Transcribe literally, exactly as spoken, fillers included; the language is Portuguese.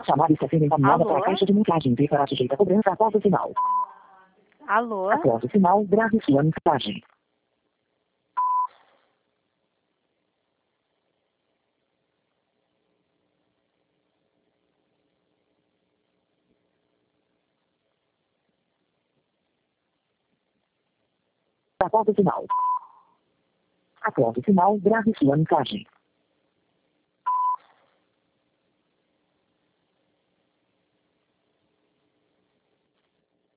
chamada está sendo encaminhada Alô? para a caixa de mensagem e será sujeita a cobrança após o sinal. Alô? Após o sinal, grave sua mensagem. Após o sinal. Após o sinal, grave sua mensagem.